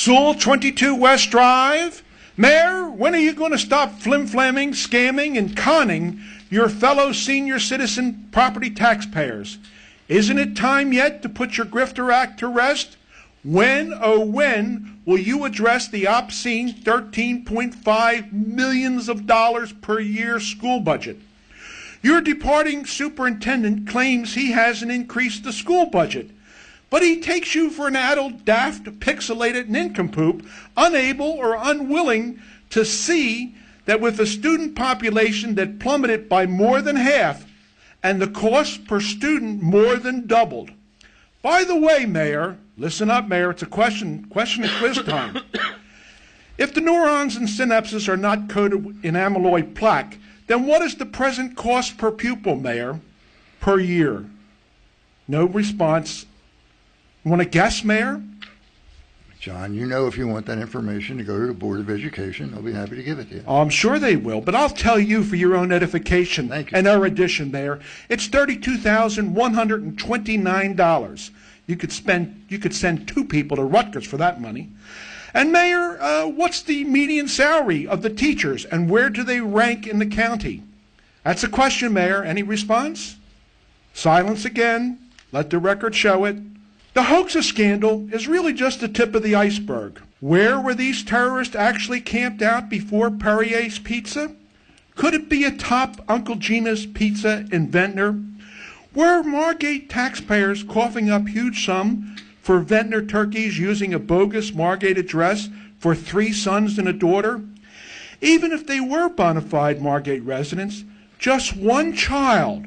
Sewell 22 West Drive. Mayor, when are you going to stop flim-flamming, scamming, and conning your fellow senior citizen property taxpayers? Isn't it time yet to put your Grifter Act to rest? When, oh when, will you address the obscene $13.5 million per year school budget? Your departing superintendent claims he hasn't increased the school budget, but he takes you for an addled, daft, pixelated nincompoop, unable or unwilling to see that with a student population that plummeted by more than half and the cost per student more than doubled. By the way, Mayor, listen up, Mayor, it's a question and quiz time. If the neurons and synapses are not coated in amyloid plaque, then what is the present cost per pupil, Mayor, per year? No response. You want to guess, Mayor? John, you know if you want that information to go to the Board of Education, they'll be happy to give it to you. Oh, I'm sure they will, but I'll tell you for your own edification and erudition, Mayor. It's $32,129. You could send 2 people to Rutgers for that money. And Mayor, what's the median salary of the teachers, and where do they rank in the county? That's a question, Mayor. Any response? Silence again. Let the record show it. The hoaxer scandal is really just the tip of the iceberg. Where were these terrorists actually camped out before Perrier's Pizza? Could it be atop Uncle Gina's Pizza in Ventnor? Were Margate taxpayers coughing up huge sums for Ventnor turkeys using a bogus Margate address for 3 sons and a daughter? Even if they were bona fide Margate residents, just one child,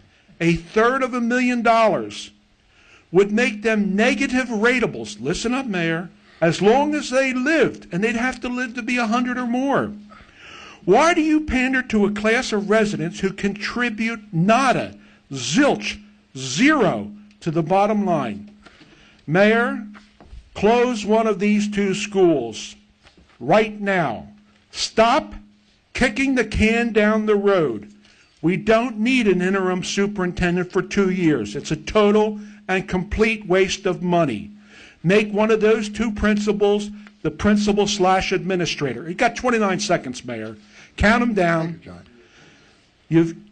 $250,000, would make them negative ratables, listen up, Mayor, as long as they lived, and they'd have to live to be 100 or more. Why do you pander to a class of residents who contribute nada, zilch, zero to the bottom line? Mayor, close one of these 2 schools right now. Stop kicking the can down the road. We don't need an interim superintendent for 2 years. It's a total and complete waste of money. Make one of those 2 principals the principal/administrator. You got 29 seconds, Mayor. Count them down. Thank you, John.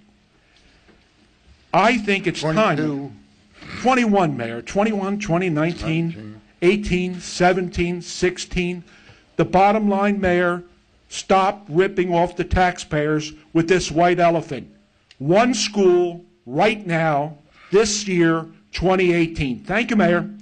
I think it's 22. Time. 21, Mayor. 21, 20, 19, 18, 17, 16. The bottom line, Mayor, stop ripping off the taxpayers with this white elephant. 1 school right now, this year, 2018. Thank you, Mayor.